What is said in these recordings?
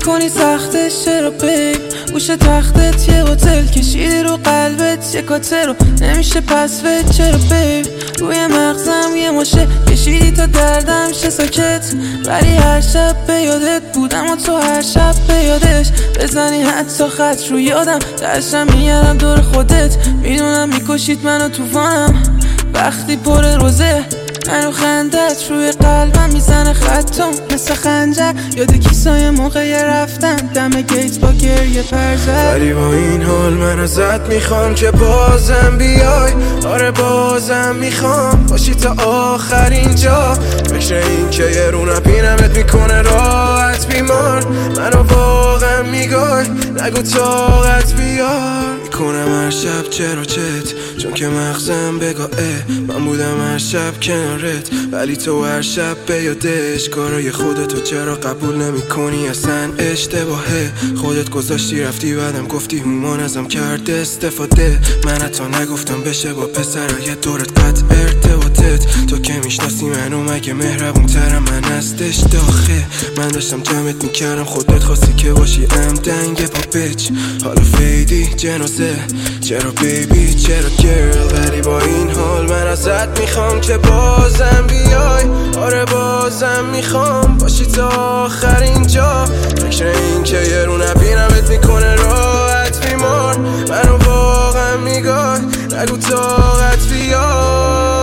میکنی سختش چرا بیب؟ گوش تختت یه هتل کشیدی رو قلبت یه کاتر رو نمیشه پس ود چرا بیب؟ روی مغزم یه ماشه کشیدی تا دردم شه ساکت، ولی هر شب به یادت بودم و تو هر شب به یادش بزنی حتی خط رو یادم داشتم میگردم دور خودت، میدونم میکشید منو توفانم وقتی پر روزه منو خندت روی قلبم میزنه خطم مثل خنجر، یاد کیسای موقع رفتن دم گیت با گریه پرزد. ولی با این حال من ازت میخوام که بازم بیای، آره بازم میخوام باشی تا آخرین جا. فکر این که یه رو نبینمت میکنه راحت بیمار، منو واقعا میگای نگو طاقت بیار. میکنم هر شب چرا چت چون که مغزم بگاه من بودم هر شب کنارت، ولی تو هر شب به یادش کارای خودتو چرا قبول نمی کنی؟ اصلا اشتباهه، خودت گذاشتی رفتی بعدم گفتی هومان ازم کرد استفاده. من حتی نگفتم بشه با پسرای دورت قطع ارتباطت، تو که میشناسی منو مگه مهربون ترم من هستش داخل. من داشتم جمعت میکردم خودت خواستی که باشی دنگ با بچ، حالا فیدی جنازه چرا بیبی چرا گرل. ولی با این حال من ازت میخوام که بازم بیای، آره بازم میخوام باشی تا آخرین جا. فکر این که یه رو نبینمت میکنه راحت بیمار، منو واقعا میگای نگو طاقت بیار.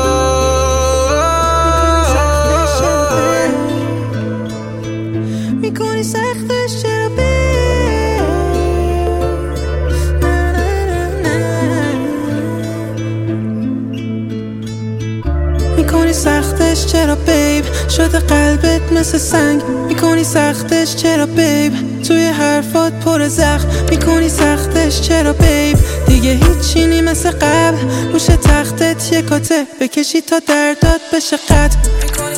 میکنی سختش چرا میکنی سختش چرا بیب؟ شده قلبت مثل سنگ میکنی سختش چرا بیب؟ توی حرفات پر زخم میکنی سختش چرا بیب؟ دیگه هیچی نی مثل قبل، روش تختت یه کاته بکشی تا دردات بشه قطع.